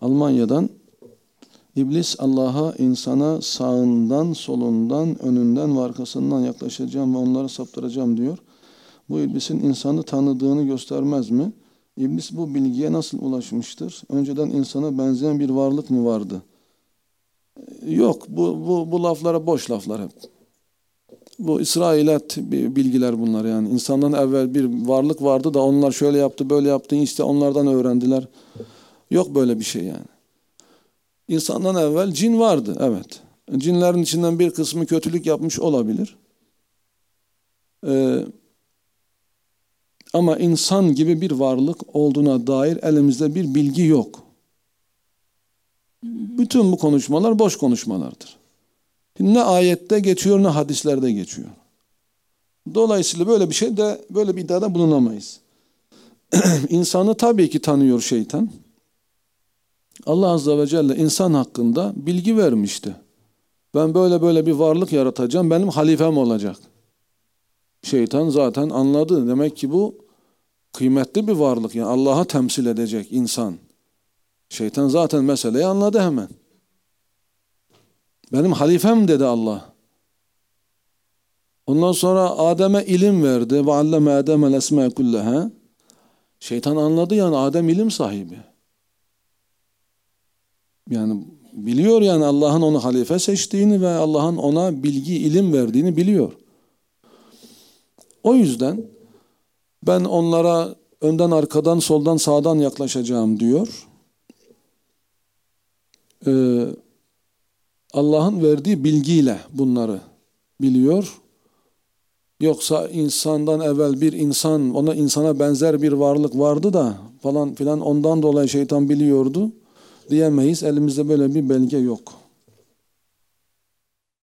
Almanya'dan İblis Allah'a, insana sağından, solundan, önünden ve arkasından yaklaşacağım ve onları saptıracağım diyor. Bu iblisin insanı tanıdığını göstermez mi? İblis bu bilgiye nasıl ulaşmıştır? Önceden insana benzeyen bir varlık mı vardı? Yok, bu laflara boş laflar hep. Bu İsrailat bilgiler bunlar yani. İnsandan evvel bir varlık vardı da onlar şöyle yaptı, böyle yaptı, işte onlardan öğrendiler. Yok böyle bir şey yani. İnsandan evvel cin vardı, evet. Cinlerin içinden bir kısmı kötülük yapmış olabilir. Ama insan gibi bir varlık olduğuna dair elimizde bir bilgi yok. Bütün bu konuşmalar boş konuşmalardır. Ne ayette geçiyor ne hadislerde geçiyor. Dolayısıyla böyle bir iddiada bulunamayız. İnsanı tabii ki tanıyor şeytan. Allah Azze ve Celle insan hakkında bilgi vermişti. Ben böyle bir varlık yaratacağım, benim halifem olacak. Şeytan zaten anladı. Demek ki bu kıymetli bir varlık. Yani Allah'a temsil edecek insan. Şeytan zaten meseleyi anladı hemen. Benim halifem dedi Allah. Ondan sonra Adem'e ilim verdi. Ve alleme Adem'el esmâ kulleha. Şeytan anladı yani Adem ilim sahibi. Yani biliyor yani Allah'ın onu halife seçtiğini ve Allah'ın ona bilgi, ilim verdiğini biliyor. O yüzden ben onlara önden, arkadan, soldan, sağdan yaklaşacağım diyor. Allah'ın verdiği bilgiyle bunları biliyor. Yoksa insandan evvel bir insan, ona insana benzer bir varlık vardı da falan filan ondan dolayı şeytan biliyordu diyemeyiz. Elimizde böyle bir belge yok.